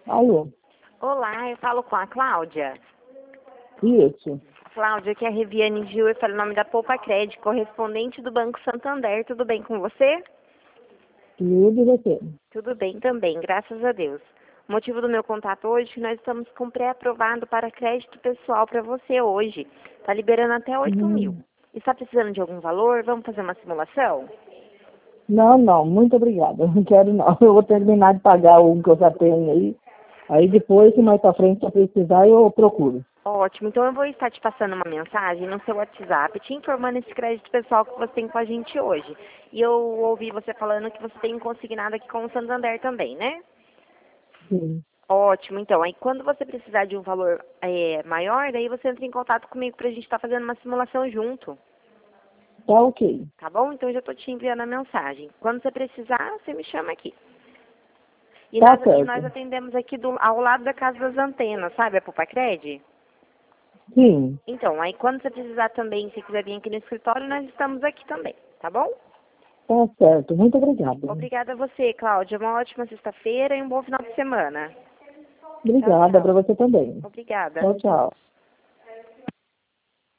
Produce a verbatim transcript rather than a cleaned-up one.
Alô? Olá, eu falo com a Cláudia. Isso. Cláudia, aqui é a Reviane Gil, eu falo o nome da Poupa Cred, correspondente do Banco Santander. Tudo bem com você? Tudo você. Tudo bem também, graças a Deus. O motivo do meu contato hoje é que nós estamos com pré-aprovado para crédito pessoal para você hoje. Está liberando até oito mil. Hum. Está precisando de algum valor? Vamos fazer uma simulação? Não, não, muito obrigada. Não quero não. Eu vou terminar de pagar o que eu já tenho aí. Aí depois, se mais pra frente, se eu precisar, eu procuro. Ótimo, então eu vou estar te passando uma mensagem no seu WhatsApp, te informando esse crédito pessoal que você tem com a gente hoje. E eu ouvi você falando que você tem consignado aqui com o Santander também, né? Sim. Ótimo, então, aí quando você precisar de um valor é, maior, daí você entra em contato comigo pra gente estar fazendo uma simulação junto, Tá ok. tá bom? Então eu já tô te enviando a mensagem. Quando você precisar, você me chama aqui. E Tá nós, e nós certo. atendemos aqui do, ao lado da Casa das Antenas, sabe a Poupa Cred? Sim. Então, aí quando você precisar também, se quiser vir aqui no escritório, nós estamos aqui também, tá bom? Tá certo. Muito obrigada. Obrigada a você, Cláudia. Uma ótima sexta-feira e um bom final de semana. Tchau, Obrigada pra tchau. você também. Obrigada. Tchau, tchau.